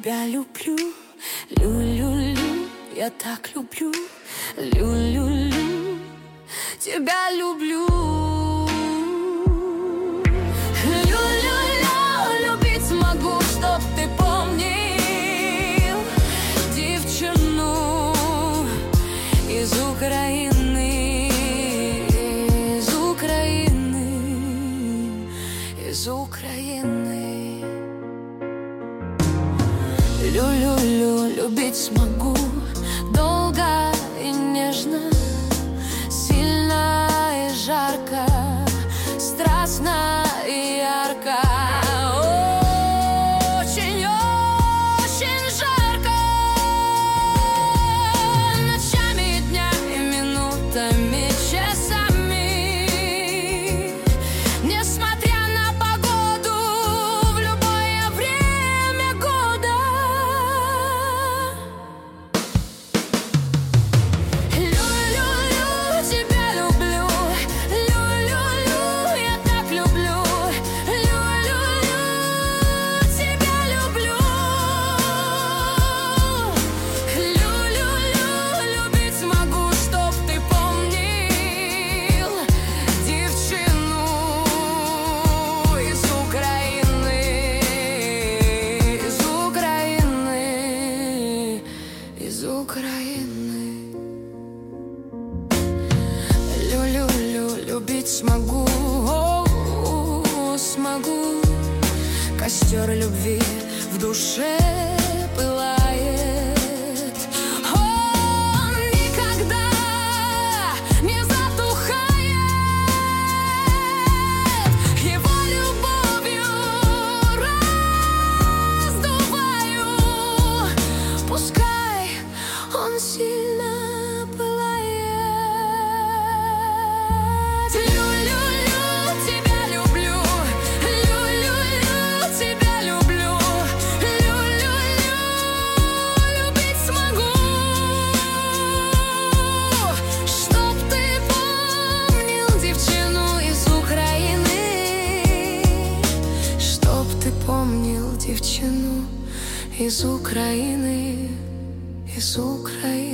тебя люблю, лю-лю-лю, я так люблю, лю-лю-лю, тебя люблю. Лю-лю-лю, любить смогу, чтоб ты помнил девчину из Украины, из Украины, из Украины. Лю-лю-лю, любить смогу долго и нежно, сильно и жарко, страстно и ярко. Очень-очень жарко, ночами, днями, минутами, часами, несмотря на погоду, в любое время года. Лю-лю-лю, тебя люблю, лю-лю-лю, я так люблю, лю-лю-лю, тебя люблю. Лю-лю-лю, любить смогу, чтоб ты помнил девчину из Украины, из Украины, из Украины. Лю-лю-лю, любить смогу, смогу. Костер любви в душе пылает, он никогда не затухает, его любовью раздуваю, пускай он сильно пылает. Лю-лю-лю, тебя люблю, лю-лю-лю, тебя люблю, лю-лю-лю, любить смогу, чтоб ты помнил девчину из Украины, чтоб ты помнил девчину из Украины, из Украины.